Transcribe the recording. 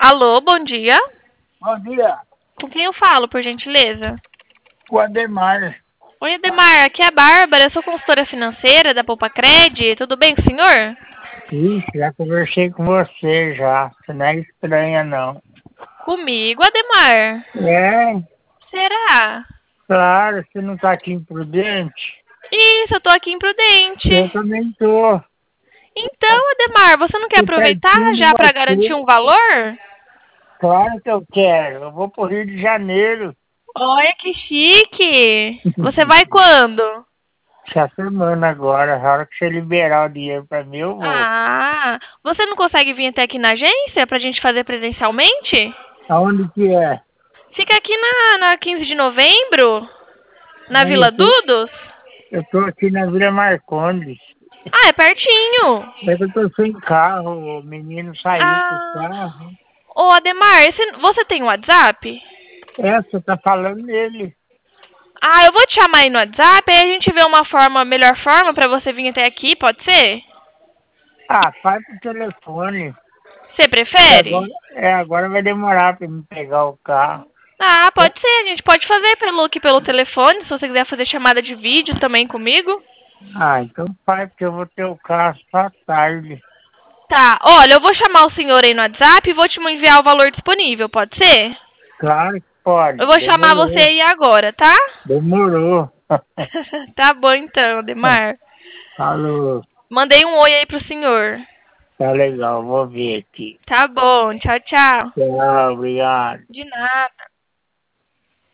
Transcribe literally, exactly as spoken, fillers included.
Alô, bom dia. Bom dia, Com quem eu falo, por gentileza? o Ademar. Oi, Ademar, aqui é a Bárbara, eu sou consultora financeira da Poupa Cred. Tudo bem com o senhor? Ixi, já conversei com você já. Você não é estranha, não. Comigo, Ademar? É, Será? claro, você não tá aqui imprudente. Isso, eu tô aqui Eu imprudente. também tô. Então, Ademar, você não quer Tô aproveitar pertinho de já pra garantir você. um valor? Claro que eu quero. Eu vou pro Rio de Janeiro. Olha que chique! Você vai quando? Essa semana agora, a hora que você liberar o dinheiro pra mim, eu vou. Ah, você não consegue vir até aqui na agência pra gente fazer presencialmente? Aonde que é? Fica aqui na, na quinze de novembro, na Ah, eu Vila tô, Dudos. eu tô aqui na Vila Marcondes. Ah, é pertinho. É que eu tô sem carro, o menino saiu com o Ah, carro. ô Ademar, esse- você tem WhatsApp? É, você tá falando nele. Ah, eu vou te chamar aí no WhatsApp, aí a gente vê uma forma, melhor forma pra você vir até aqui, pode ser? Ah, faz pro telefone. Você Que agora, prefere? é, agora vai demorar pra me pegar o carro. Ah, É, pode ser, a gente pode fazer pelo, aqui pelo telefone, se você quiser fazer chamada de vídeo também comigo. ah, então faz, porque eu vou ter o carro só à tarde. Tá, olha, eu vou chamar o senhor aí no WhatsApp e vou te enviar o valor disponível, pode ser? Claro que pode. Eu vou chamar você Demorou. aí agora, tá? Demorou. Tá bom então, Ademar. Falou. Mandei um oi aí pro senhor. Tá legal, vou ver aqui. Tá bom, tchau, tchau. Tchau, obrigado. De nada.